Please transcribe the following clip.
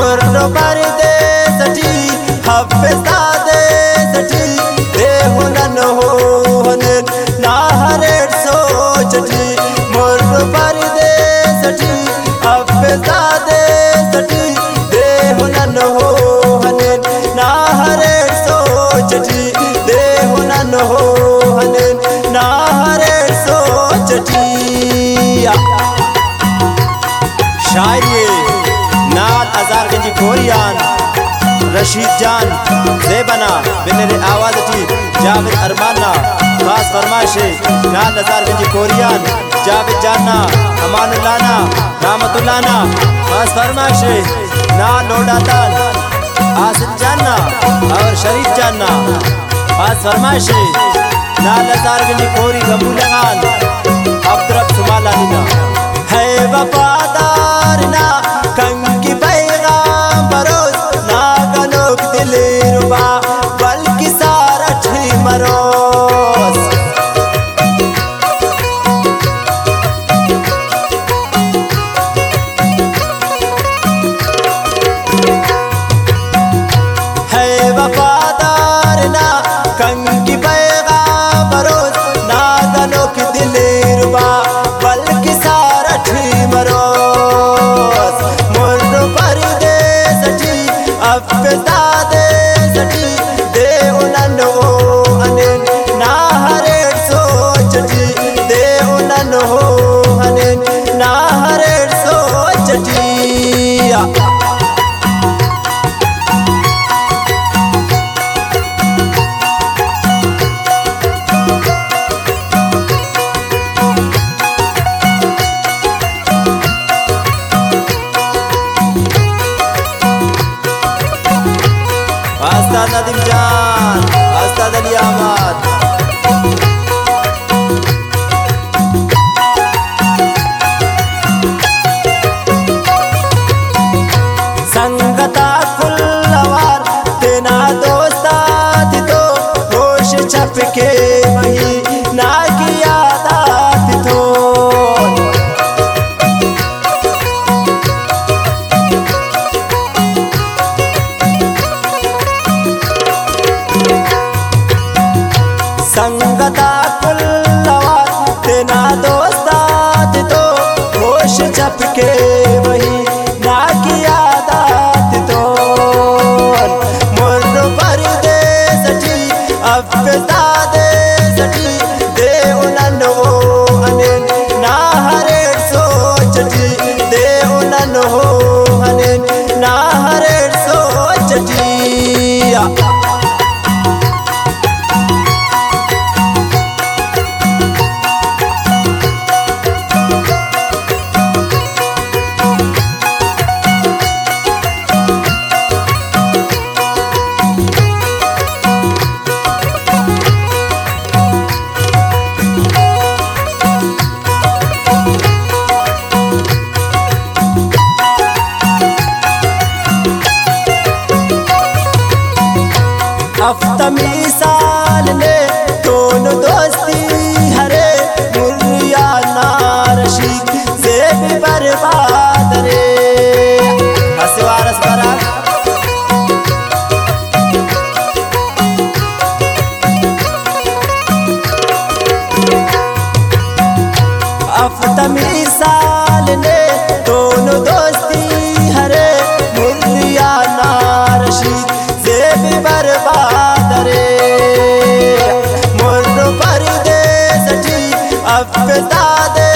मुर्रो परदेसठी हफ्फेज़ादेसठी देहुनन होहनन नाहरेट सोचठी मुर्रो परदेसठी हफ्फेज़ादेसठी देहुनन होहनन नाहरेट सोचठी देहुनन होहनन नाहरेट सोचठी। शायरी नात अज़ारगंजी कोरियान रशीद जान ज़ेबना बिनर आवाज़ थी जावेद अरमाना खास फरमाइश नात अज़ारगंजी कोरियान जावेद जाना अमानुल्लाना रामतुल्लाना खास फरमाइश ना लोडातान आसिफ जाना और शरीफ जाना खास फरमाइश नात अज़ारगंजी कोरी कबूलान अब्दुरब सुमालानीना है वफादार ना कंकी पैगाम बरोज ना गनोक दिलेरुबा बल्कि सारा छी मरोज है वफादार ना कंकी पैगाम बरोज ना गनोक दिलेरुबा बल्कि सारा छी मरोज मुर्रो परदेसठी हफ्फेज़ादेसठी देहुनन होहनन नाहरेट सोचठी देहुनन होहनन नाहरेट सोचठी। उस्ताद नदीम जान उस्ताद अली अहमद संगता खुल्लवार तेना दोस्ता थी तो होश छप के वही ना की यादात थो संगता कुल्लवार तेना दोस्ता थी तो होश छप के वही ना की यादात तो मुर्रो परदेसठी हफ्फेज़ादेसठी देहुनन होहनन नाहरेट सोचठी देहुनन होहनन नाहरेट सोचठी। अफ्तमी साल ने दोनों दोस्ती हरे मुर्रिया नारशीद से भी बर्बाद रे हसवारस बरा अफ्तमी साल ने दोनों दोस्ती हरे मुर्रिया नारशीद से भी बर्बाद रे मुर्रो परदेसठी हफ्फेज़ादेसठी